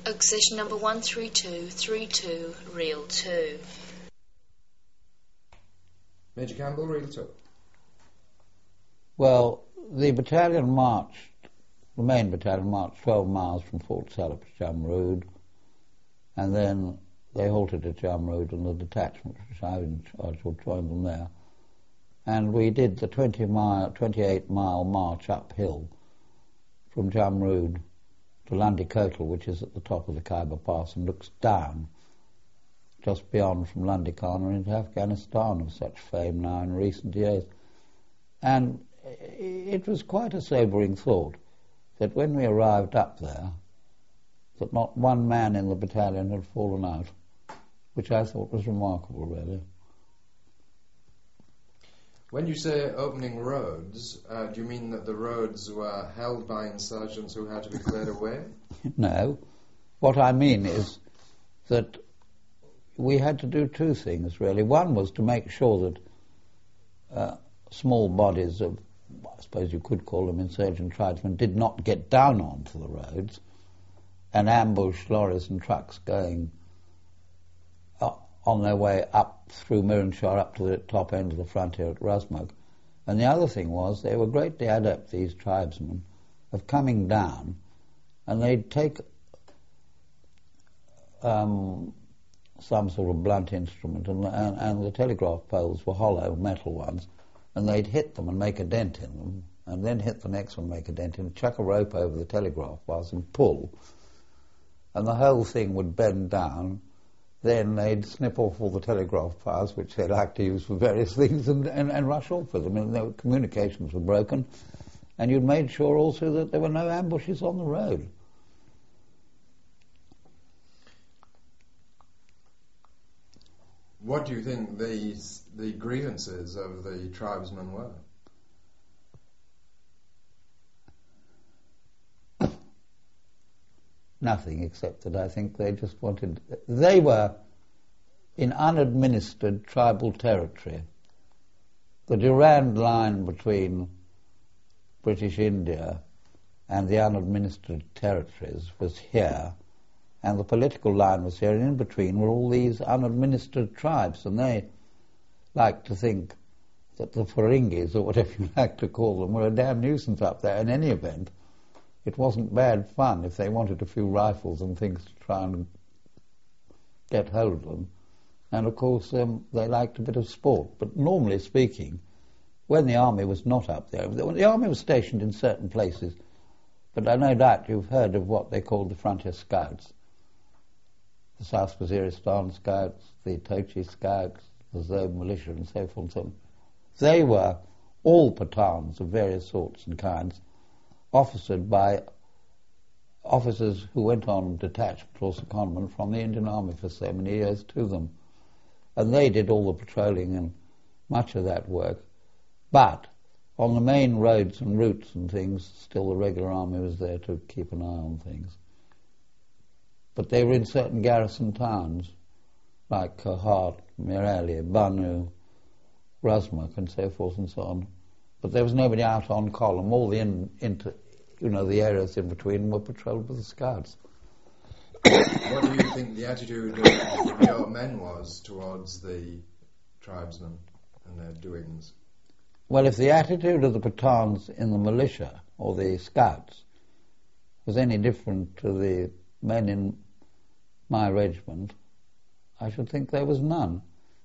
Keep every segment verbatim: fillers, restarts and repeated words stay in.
Accession number one three two three two, reel two. Major Campbell, reel two. Well, the battalion marched, the main battalion marched twelve miles from Fort Salop to Jamrud, and then they halted at Jamrud, and the detachment, which I was in charge of, joined them there. And we did the twenty mile, twenty-eight mile march uphill from Jamrud to Landi Kotal, which is at the top of the Khyber Pass and looks down just beyond from Landi Khana into Afghanistan, of such fame now in recent years. And it was quite a sobering thought that when we arrived up there, that not one man in the battalion had fallen out, which I thought was remarkable, really. When you say opening roads, uh, do you mean that the roads were held by insurgents who had to be cleared away? No. What I mean is that we had to do two things, really. One was to make sure that uh, small bodies of, I suppose you could call them insurgent tribesmen, did not get down onto the roads and ambush lorries and trucks going on their way up through Miranshah up to the top end of the frontier at Razmuk. And the other thing was they were greatly adept, these tribesmen, of coming down, and they'd take um, some sort of blunt instrument, and, and, and the telegraph poles were hollow metal ones, and they'd hit them and make a dent in them, and then hit the next one, make a dent in it, chuck a rope over the telegraph bars and pull, and the whole thing would bend down. Then they'd snip off all the telegraph wires, which they liked to use for various things, and, and, and rush off with them. And their communications were broken, and you'd made sure also that there were no ambushes on the road. What do you think the, the grievances of the tribesmen were? Nothing, except that I think they just wanted... They were in unadministered tribal territory. The Durand line between British India and the unadministered territories was here, and the political line was here, and in between were all these unadministered tribes, and they liked to think that the Feringis, or whatever you like to call them, were a damn nuisance up there in any event. It wasn't bad fun if they wanted a few rifles and things to try and get hold of them. And of course um, they liked a bit of sport. But normally speaking, when the army was not up there, the army was stationed in certain places, but I no doubt you've heard of what they called the frontier scouts. The South Waziristan scouts, the Tochi scouts, the Zob militia and so forth and so on. They were all Pathans of various sorts and kinds, officered by officers who went on detachment or secondment from the Indian Army for so many years to them. And they did all the patrolling and much of that work. But on the main roads and routes and things, still the regular army was there to keep an eye on things. But they were in certain garrison towns, like Kohat, Mirali, Banu, Razmuk, and so forth and so on. But there was nobody out on column. All the in, inter, you know, the areas in between were patrolled with the scouts. What do you think the attitude of your men was towards the tribesmen and their doings? Well, if the attitude of the Pathans in the militia or the scouts was any different to the men in my regiment, I should think there was none.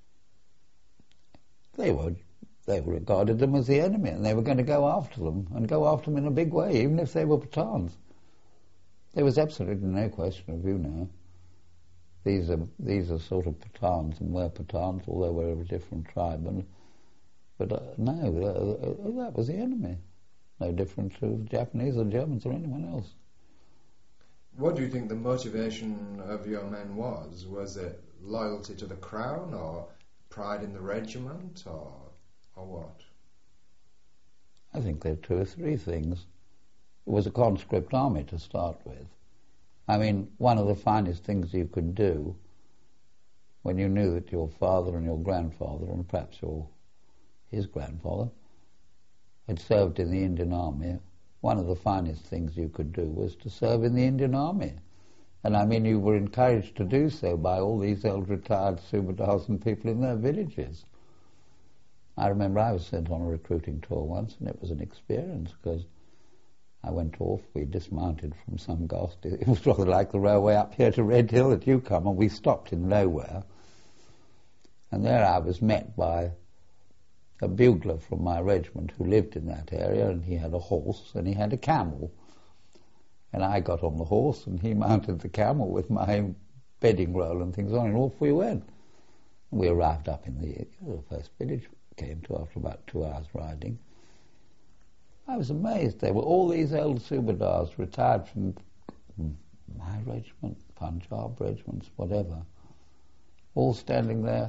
They were They regarded them as the enemy, and they were going to go after them, and go after them in a big way, even if they were Pathans. There was absolutely no question of, you know, these are these are sort of Pathans, and we're Pathans, although we're of a different tribe. And, but uh, no, uh, that was the enemy. No different to the Japanese or Germans or anyone else. What do you think the motivation of your men was? Was it loyalty to the crown, or pride in the regiment, or... or what? I think there are two or three things. It was a conscript army to start with. I mean, one of the finest things you could do when you knew that your father and your grandfather, and perhaps your his grandfather, had served in the Indian Army, one of the finest things you could do was to serve in the Indian Army. And I mean, you were encouraged to do so by all these old retired Subadars and people in their villages. I remember I was sent on a recruiting tour once, and it was an experience, because I went off, we dismounted from some ghastly, it was rather like the railway up here to Red Hill at Newcombe, and we stopped in nowhere. And there I was met by a bugler from my regiment who lived in that area, and he had a horse and he had a camel. And I got on the horse and he mounted the camel with my bedding roll and things on, and off we went. And we arrived up in the, the first village we came to after about two hours riding. I was amazed. They were all these old Subadars, retired from my regiment, Punjab regiments, whatever, all standing there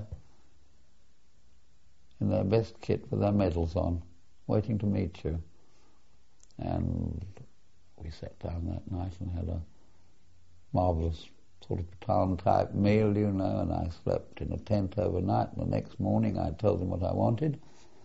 in their best kit with their medals on, waiting to meet you. And we sat down that night and had a marvellous sort of Pathan-type meal, you know, and I slept in a tent overnight, and the next morning I told them what I wanted.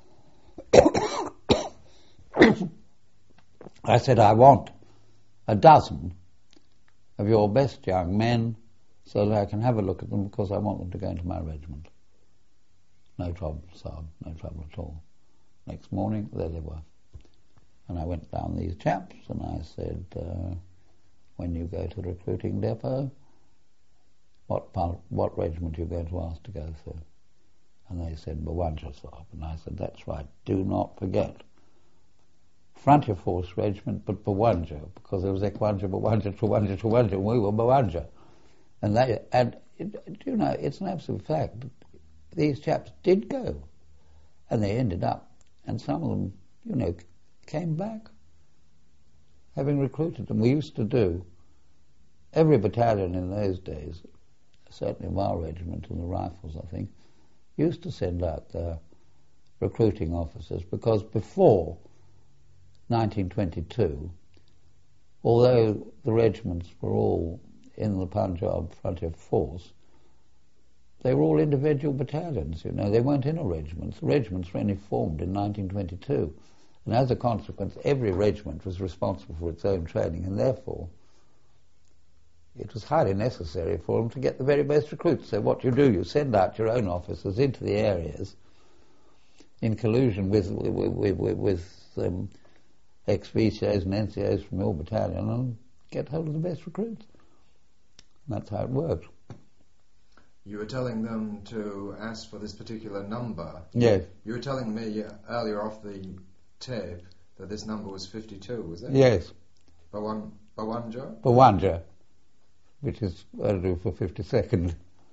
I said, I want a dozen of your best young men so that I can have a look at them, because I want them to go into my regiment. No trouble, Saab, no trouble at all. Next morning, there they were. And I went down these chaps and I said, uh, when you go to the recruiting depot, what part, what regiment are you going to ask to go through? And they said, Bawanja, Saab. And I said, that's right, do not forget. Frontier Force Regiment, but Bawanja, because there was Ekwanja, Bawanja, Chawanja, Chawanja, and we were Bawanja. And they, and it, you know, it's an absolute fact. These chaps did go, and they ended up, and some of them, you know, came back, having recruited them. We used to do, every battalion in those days, certainly our regiment and the Rifles, I think, used to send out their recruiting officers, because before nineteen twenty-two, although the regiments were all in the Punjab Frontier Force, they were all individual battalions, you know, they weren't in a regiment. The regiments were only formed in nineteen twenty-two, and as a consequence, every regiment was responsible for its own training, and therefore it was highly necessary for them to get the very best recruits. So what you do, you send out your own officers into the areas in collusion with with, with, with um, ex-V C Os and N C Os from your battalion, and get hold of the best recruits. And that's how it worked. You were telling them to ask for this particular number. Yes. You were telling me earlier off the tape that this number was fifty-two, was it? Yes. Bawan, Bawanja? Bawanja, which is Urdu for fifty-second.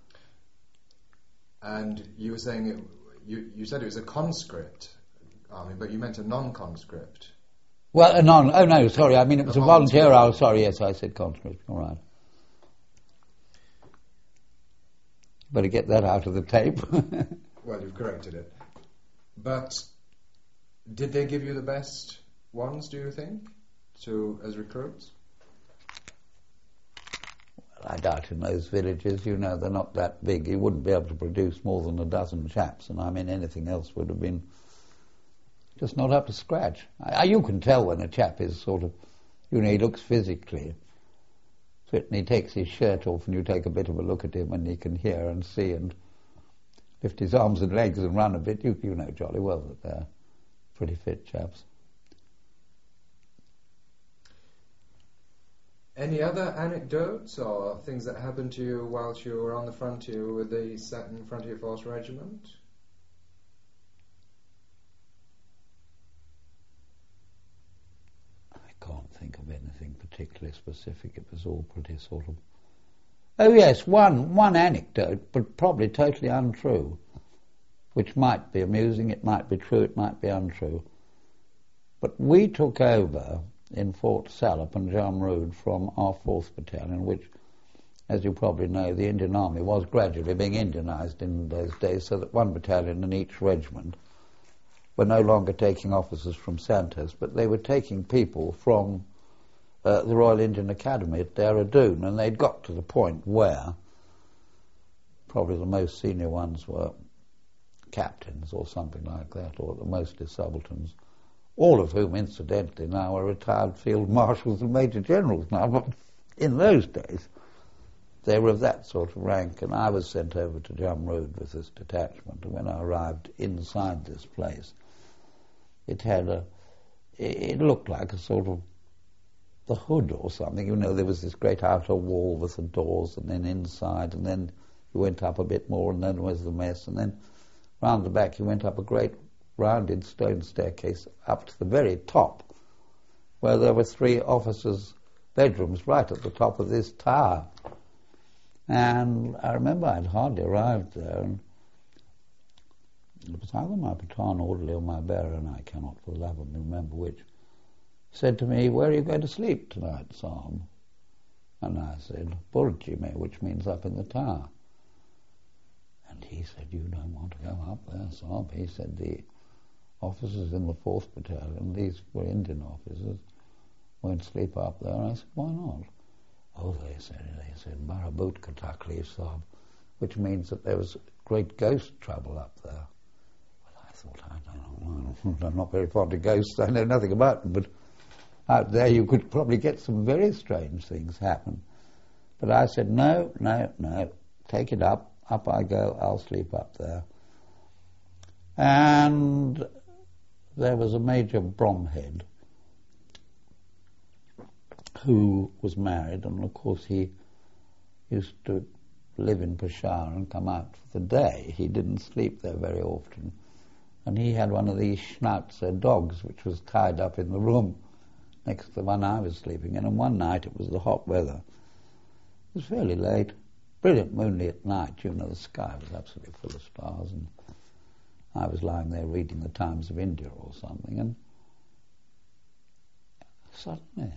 And you were saying, it, you, you said it was a conscript army, but you meant a non-conscript. Well, a non, oh no, sorry, I mean it was a a volunteer, volunteer. oh sorry, yes, I said conscript, all right. Better get that out of the tape. Well, you've corrected it. But did they give you the best ones, do you think, to as recruits? Well, I doubt in those villages, you know, they're not that big. You wouldn't be able to produce more than a dozen chaps, and I mean anything else would have been just not up to scratch. I, you can tell when a chap is sort of, you know, he looks physically fit, and he takes his shirt off and you take a bit of a look at him and he can hear and see and lift his arms and legs and run a bit. You, you know jolly well that they're pretty fit chaps. Any other anecdotes or things that happened to you whilst you were on the frontier with the second Frontier Force Regiment? I can't think of anything particularly specific. It was all pretty sort of... Oh yes, one one anecdote, but probably totally untrue, which might be amusing, it might be true, it might be untrue. But we took over in Fort Salop and Jamrud from our fourth Battalion, which, as you probably know, the Indian Army was gradually being Indianised in those days, so that one battalion in each regiment were no longer taking officers from Santos, but they were taking people from uh, the Royal Indian Academy at Dehradun, and they'd got to the point where probably the most senior ones were captains or something like that, or the mostly subalterns, all of whom, incidentally, now are retired field marshals and major generals now, but in those days they were of that sort of rank, and I was sent over to Jamrud with this detachment, and when I arrived inside this place, it had a, it looked like a sort of the hood or something. You know, there was this great outer wall with the doors, and then inside, and then you went up a bit more, and then there was the mess, and then round the back you went up a great rounded stone staircase up to the very top, where there were three officers' bedrooms right at the top of this tower. And I remember I'd hardly arrived there, and it was either my baton orderly or my bearer, and I cannot for the love of me remember which, said to me, "Where are you going to sleep tonight, Sam?" And I said, "Burjime," which means up in the tower. And he said, "You don't want to go up there, Sam." He said, "The officers in the fourth Battalion, these were Indian officers, won't sleep up there." And I said, "Why not?" "Oh," they said, they said, "Marabut Katakli Sab," which means that there was great ghost trouble up there. Well, I thought, I don't know, I'm not very fond of ghosts, I know nothing about them, but out there you could probably get some very strange things happen. But I said, no, no, no, take it up, up I go, I'll sleep up there. And there was a Major Bromhead who was married, and of course he used to live in Peshawar and come out for the day. He didn't sleep there very often. And he had one of these Schnauzer dogs which was tied up in the room next to the one I was sleeping in. And one night, it was the hot weather, it was fairly late, brilliant moonlit night, you know, the sky was absolutely full of stars, and I was lying there reading the Times of India or something, and suddenly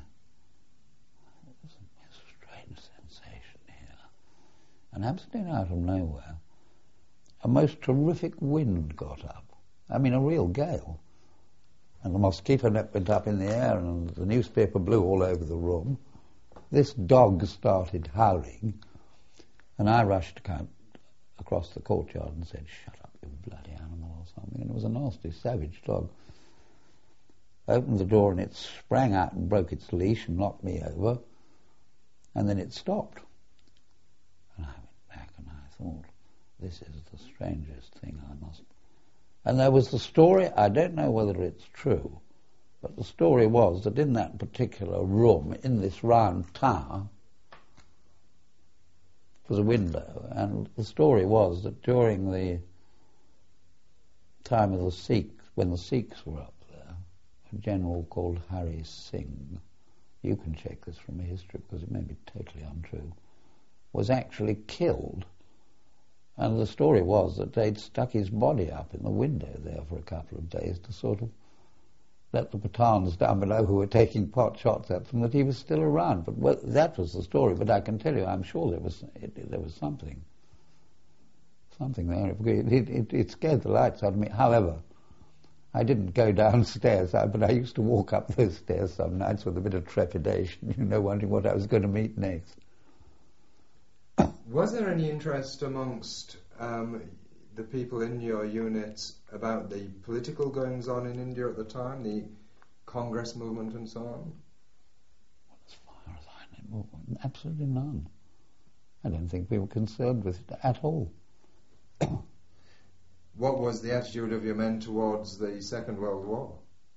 sensation here, and absolutely out of nowhere, a most terrific wind got up. I mean, a real gale. And the mosquito net went up in the air, and the newspaper blew all over the room. This dog started howling, and I rushed across the courtyard and said, "Shut up, you bloody animal," or something. And it was a nasty, savage dog. I opened the door, and it sprang out and broke its leash and knocked me over. And then it stopped. And I went back and I thought, this is the strangest thing, I must... And there was the story, I don't know whether it's true, but the story was that in that particular room, in this round tower, was a window, and the story was that during the time of the Sikhs, when the Sikhs were up there, a general called Hari Singh, you can check this from history because it may be totally untrue, was actually killed. And the story was that they'd stuck his body up in the window there for a couple of days to sort of let the Pathans down below who were taking pot shots at them that he was still around. But well, that was the story. But I can tell you, I'm sure there was it, there was something, something there. It, it, it scared the lights out of me. However, I didn't go downstairs, but I used to walk up those stairs some nights with a bit of trepidation, you know, wondering what I was going to meet next. Was there any interest amongst um, the people in your unit about the political goings-on in India at the time, the Congress movement and so on? As far as I know, absolutely none. I don't think we were concerned with it at all. What was the attitude of your men towards the Second World War?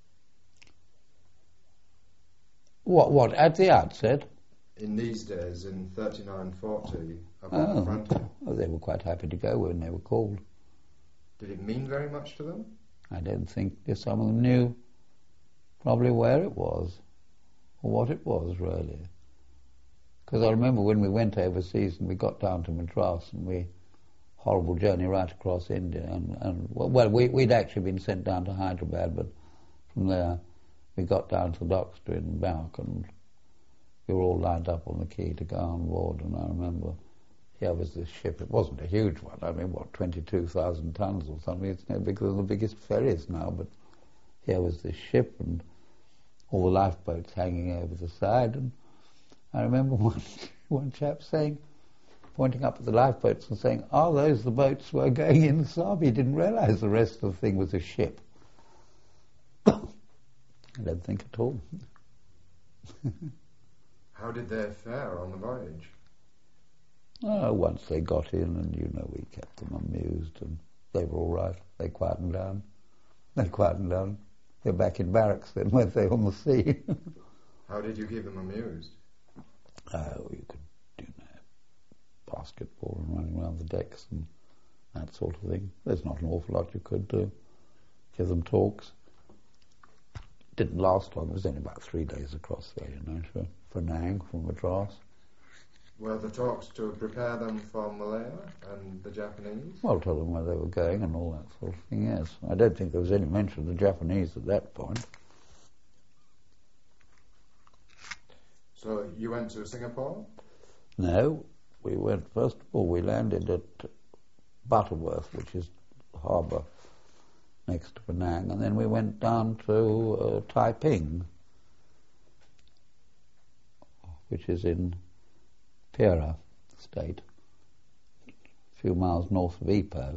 What, what, at the outset? In these days, in thirty-nine forty, up on Oh, the frontier. well, they were quite happy to go when they were called. Did it mean very much to them? I don't think some of them knew probably where it was, or what it was, really. Because I remember when we went overseas and we got down to Madras, and we horrible journey right across India, and, and well, we, we'd actually been sent down to Hyderabad, but from there we got down to Doxter in Balk, and we were all lined up on the quay to go on board. And I remember here was this ship. It wasn't a huge one. I mean, what, twenty-two thousand tons or something. It's no bigger than the biggest ferries now, but here was this ship and all the lifeboats hanging over the side. And I remember one, one chap saying, pointing up at the lifeboats and saying, "Are those the boats we're going in Sab?" He didn't realise the rest of the thing was a ship. I don't think at all. How did they fare on the voyage? Oh, once they got in, and you know, we kept them amused, and they were all right. They quietened down. They quietened down. They're back in barracks then, weren't they, on the sea? How did you keep them amused? Oh, you could do you know, basketball and running around the decks and that sort of thing. There's not an awful lot you could do. Give them talks. Didn't last long. It was only about three days across there, you know, for Penang from Madras. Were the talks to prepare them for Malaya and the Japanese? Well, tell them where they were going and all that sort of thing, yes. I don't think there was any mention of the Japanese at that point. So you went to Singapore? No, we went, first of all, we landed at Butterworth, which is the harbour next to Penang, and then we went down to uh, Taiping, which is in Perak State, a few miles north of Ipoh.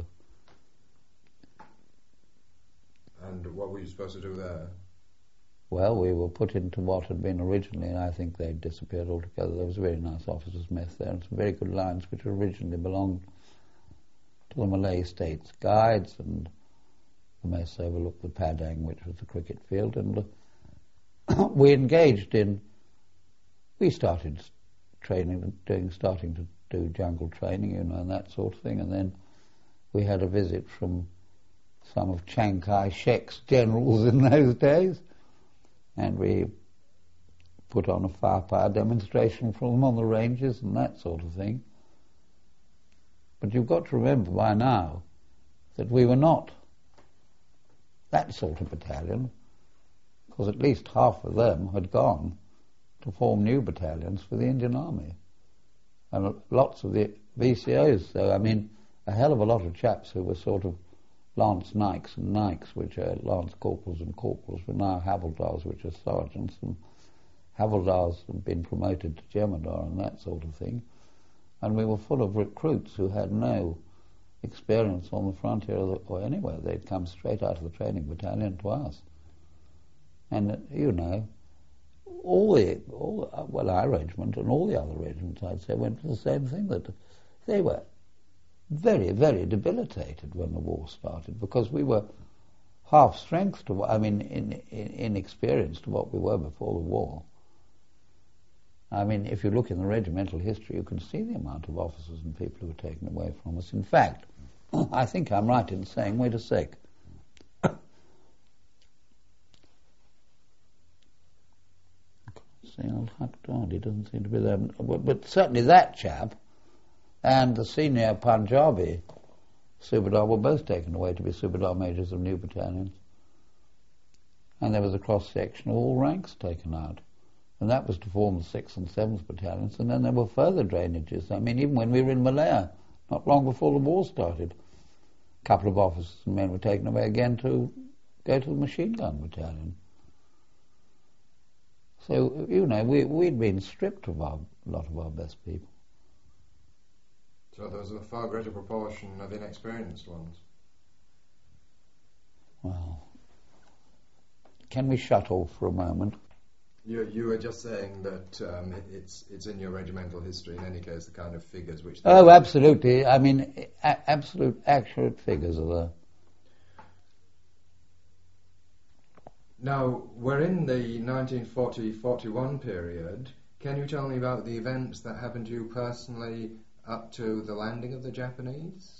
And what were you supposed to do there? Well, we were put into what had been originally, and I think they'd disappeared altogether. There was a very nice officers' mess there, and some very good lines which originally belonged to the Malay States Guides, and the mess overlooked the Padang, which was the cricket field, and uh, we engaged in, we started training, doing, starting to do jungle training, you know, and that sort of thing, and then we had a visit from some of Chiang Kai-shek's generals in those days, and we put on a firepower demonstration for them on the ranges and that sort of thing. But you've got to remember by now that we were not that sort of battalion, because at least half of them had gone to form new battalions for the Indian Army. And lots of the V C Os, so I mean, a hell of a lot of chaps who were sort of Lance Nikes and Nikes, which are Lance Corporals and Corporals, were now Havildars, which are Sergeants, and Havildars had been promoted to Jemadar and that sort of thing. And we were full of recruits who had no experience on the frontier or, or anywhere. They'd come straight out of the training battalion to us. And, uh, you know, all the, all, uh, well, our regiment and all the other regiments, I'd say, went for the same thing, that they were very, very debilitated when the war started, because we were half strength to, I mean, in, in, inexperienced to what we were before the war. I mean, if you look in the regimental history, you can see the amount of officers and people who were taken away from us. In fact, I think I'm right in saying, wait a sec, see, old Huck Dodd, he doesn't seem to be there, but, but certainly that chap and the senior Punjabi Subadar were both taken away to be Subadar majors of new battalions. And there was a cross-section of all ranks taken out. And that was to form the sixth and seventh battalions. And then there were further drainages. I mean, even when we were in Malaya, not long before the war started, a couple of officers and men were taken away again to go to the machine gun battalion. So, you know, we, we'd been stripped of our, a lot of our best people. So there was a far greater proportion of inexperienced ones. Well, can we shut off for a moment? You, you were just saying that um, it's it's in your regimental history, in any case, the kind of figures which... Oh, absolutely. I mean, a- absolute accurate figures are there. Now, we're in the nineteen forty to forty-one period. Can you tell me about the events that happened to you personally up to the landing of the Japanese?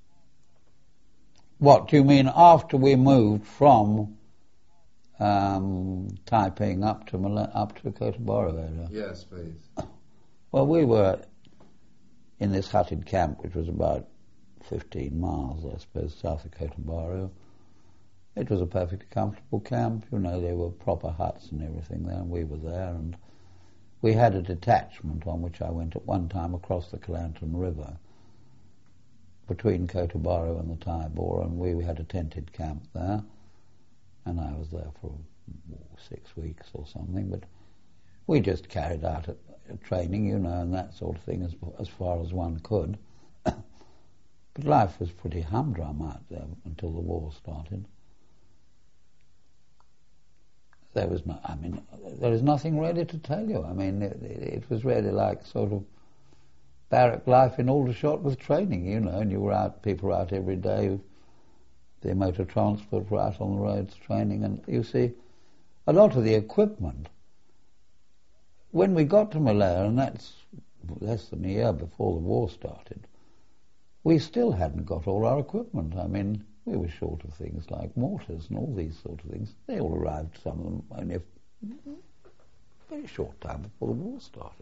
What do you mean after we moved from um, Taiping up to Mal- up to Kotoboro area? Yes, please. Well, we were in this hutted camp, which was about fifteen miles, I suppose, south of Kotoboro. It was a perfectly comfortable camp. You know, there were proper huts and everything there, and we were there, and we had a detachment on which I went at one time across the Kelantan River between Kotoboro and the Taibor, and we had a tented camp there, and I was there for six weeks or something, but we just carried out a, a training, you know, and that sort of thing as, as far as one could. But life was pretty humdrum out there until the war started. There was no, I mean, there is nothing really to tell you. I mean, it, it was really like sort of barrack life in Aldershot with training, you know, and you were out, people were out every day, their motor transport were out on the roads training, and you see, a lot of the equipment, when we got to Malaya, and that's less than a year before the war started, we still hadn't got all our equipment. I mean, we were short of things like mortars and all these sort of things. They all arrived, some of them, only a very short time before the war started.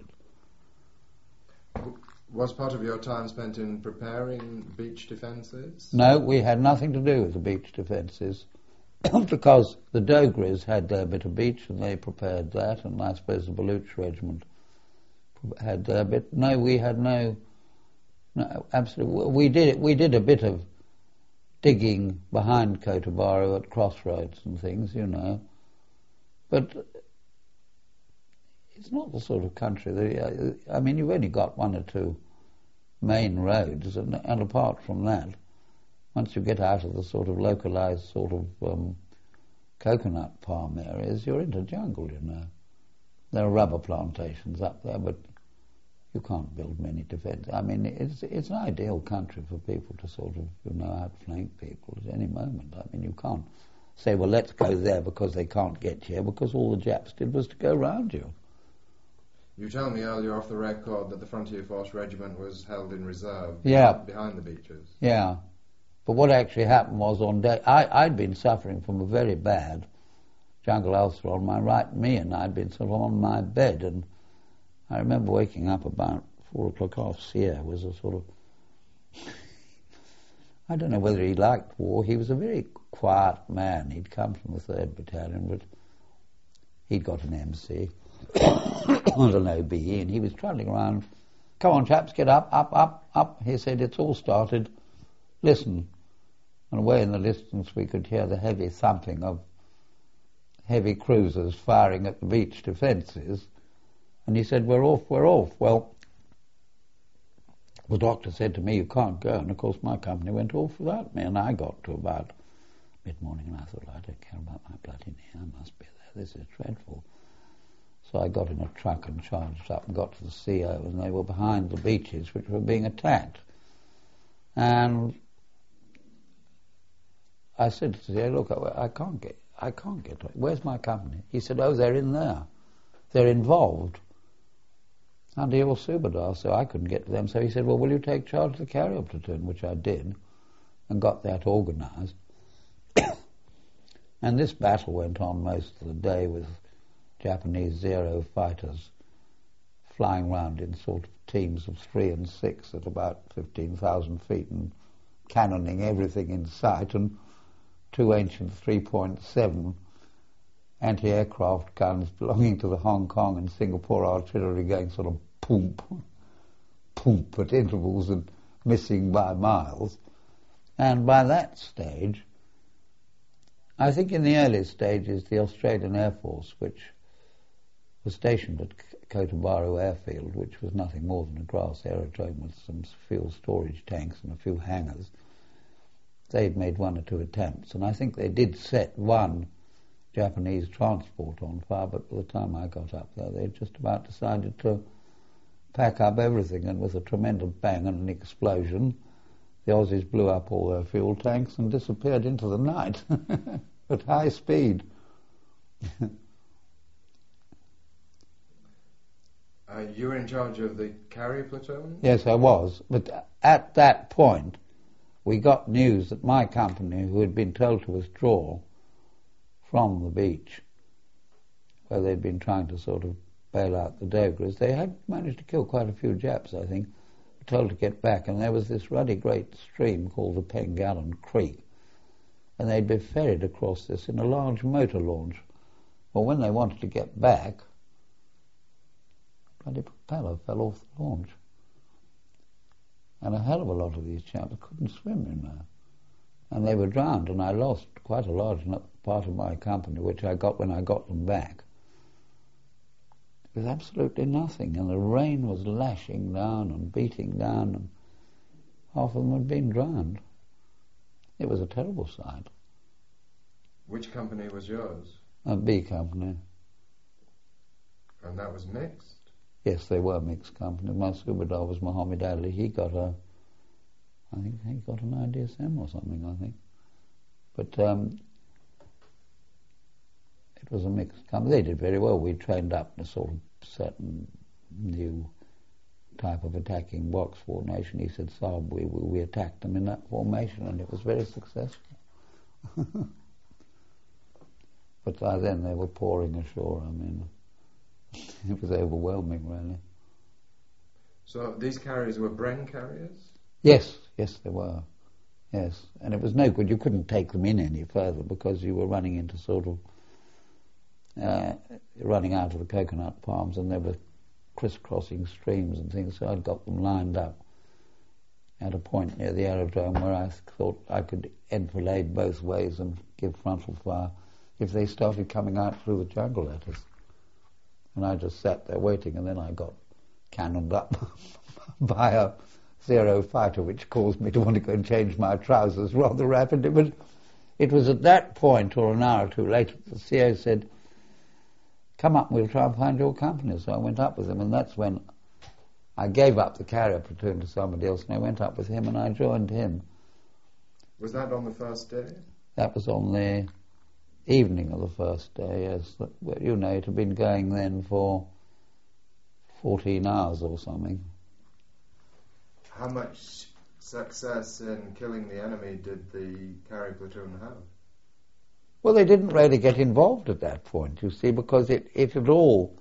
Was part of your time spent in preparing beach defences? No, we had nothing to do with the beach defences because the Dogras had their bit of beach and they prepared that, and I suppose the Baluch regiment had their bit. No, we had no, no, absolutely. We did we did a bit of digging behind Kota Bharu at crossroads and things, you know, but it's not the sort of country that, I mean, you've only got one or two main roads, and, and apart from that, once you get out of the sort of localised sort of um, coconut palm areas, you're into jungle, you know. There are rubber plantations up there, but you can't build many defence. I mean, it's it's an ideal country for people to sort of, you know, outflank people at any moment. I mean, you can't say, well, let's go there because they can't get here, because all the Japs did was to go round you. You told me earlier off the record that the Frontier Force Regiment was held in reserve yeah. behind the beaches. Yeah. But what actually happened was on day... I, I'd been suffering from a very bad jungle ulcer on my right knee, and I'd been sort of on my bed, and I remember waking up about four o'clock off Sierra was a sort of... I don't know whether he liked war. He was a very quiet man. He'd come from the third Battalion, but he'd got an M C. Was an O B E, and he was trundling around. Come on, chaps, get up, up, up, up. He said, it's all started. Listen. And away in the distance we could hear the heavy thumping of heavy cruisers firing at the beach defences. And he said, we're off, we're off. Well, the doctor said to me, you can't go. And of course my company went off without me, and I got to about mid-morning and I thought, I don't care about my bloody knee, I must be there. This is dreadful. So I got in a truck and charged up and got to the C O, and they were behind the beaches which were being attacked. And I said to the C O, look, I, I can't get, I can't get, where's my company? He said, oh, they're in there. They're involved. Under your Subadar, so I couldn't get to them. So he said, well, will you take charge of the carrier platoon? Which I did, and got that organised. And this battle went on most of the day with Japanese Zero fighters flying round in sort of teams of three and six at about fifteen thousand feet and cannoning everything in sight, and two ancient three point seven anti-aircraft guns belonging to the Hong Kong and Singapore artillery going sort of poomp, poomp at intervals and missing by miles. And by that stage, I think in the early stages, the Australian Air Force, which was stationed at Kota Bharu Airfield, which was nothing more than a grass aerodrome with some fuel storage tanks and a few hangars, they'd made one or two attempts, and I think they did set one Japanese transport on fire, but by the time I got up there, they'd just about decided to pack up everything, and with a tremendous bang and an explosion, the Aussies blew up all their fuel tanks and disappeared into the night at high speed. Uh, you were in charge of the carrier platoon? Yes, I was. But at that point, we got news that my company, who had been told to withdraw from the beach, where they'd been trying to sort of bail out the Dogras, they had managed to kill quite a few Japs, I think, were told to get back. And there was this ruddy great stream called the Pengallan Creek, and they'd be ferried across this in a large motor launch. Well, when they wanted to get back, bloody propeller fell off the launch. And a hell of a lot of these chaps couldn't swim, you know. And they were drowned, and I lost quite a large part of my company, which I got when I got them back. With absolutely nothing, and the rain was lashing down and beating down, and half of them had been drowned. It was a terrible sight. Which company was yours? A B company. And that was mixed? Yes, they were mixed companies. My Subadar was Muhammad Ali. He got a, I think he got an I D S M or something, I think. But um, it was a mixed company. They did very well. We trained up a sort of certain new type of attacking box formation. He said, Saab, we, we, we attacked them in that formation, and it was very successful. But by then they were pouring ashore. I mean, it was overwhelming, really. So these carriers were Bren carriers? Yes, yes, they were. Yes, and it was no good. You couldn't take them in any further because you were running into sort of uh, running out of the coconut palms, and there were crisscrossing streams and things. So I'd got them lined up at a point near the aerodrome where I thought I could enfilade both ways and give frontal fire if they started coming out through the jungle at us. And I just sat there waiting, and then I got cannoned up by a Zero fighter, which caused me to want to go and change my trousers rather rapidly. But it was at that point, or an hour or two later, the C O said, come up and we'll try and find your company. So I went up with him, and that's when I gave up the carrier platoon to somebody else, and I went up with him and I joined him. Was that on the first day? That was on the evening of the first day, yes. Well, you know, it had been going then for fourteen hours or something. How much success in killing the enemy did the carrier platoon have? Well, they didn't really get involved at that point, you see, because it, it had all...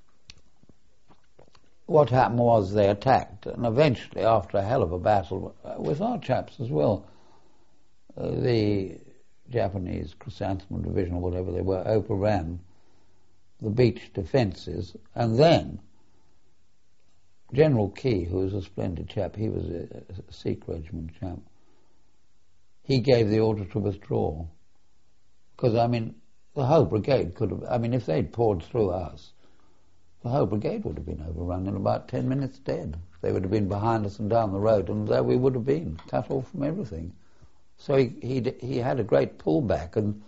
What happened was they attacked, and eventually, after a hell of a battle, uh, with our chaps as well, uh, the Japanese Chrysanthemum Division, or whatever they were, overran the beach defences, and then General Key, who was a splendid chap, he was a, a Sikh regiment chap, he gave the order to withdraw. Because, I mean, the whole brigade could have, I mean, if they'd poured through us, the whole brigade would have been overrun in about ten minutes dead. They would have been behind us and down the road, and there we would have been, cut off from everything. So he he, he had a great pullback, and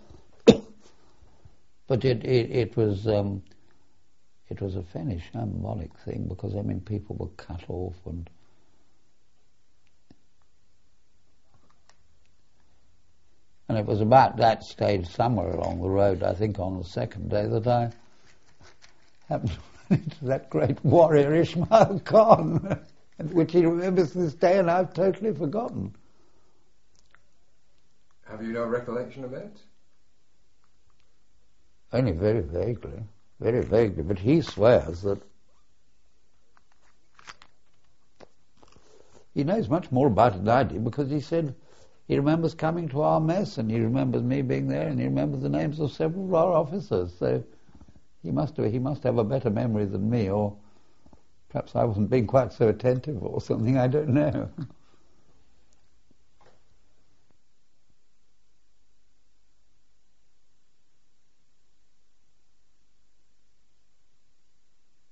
but it, it, it was... Um, It was a fairly shambolic thing because, I mean, people were cut off, and and it was about that stage somewhere along the road, I think on the second day, that I happened to run into that great warrior Ismail Khan, which he remembers to this day and I've totally forgotten. Have you no recollection of it? Only very vaguely. Very vaguely, but he swears that he knows much more about it than I do, because he said he remembers coming to our mess, and he remembers me being there, and he remembers the names of several of our officers. So he must have, he must have a better memory than me, or perhaps I wasn't being quite so attentive or something, I don't know.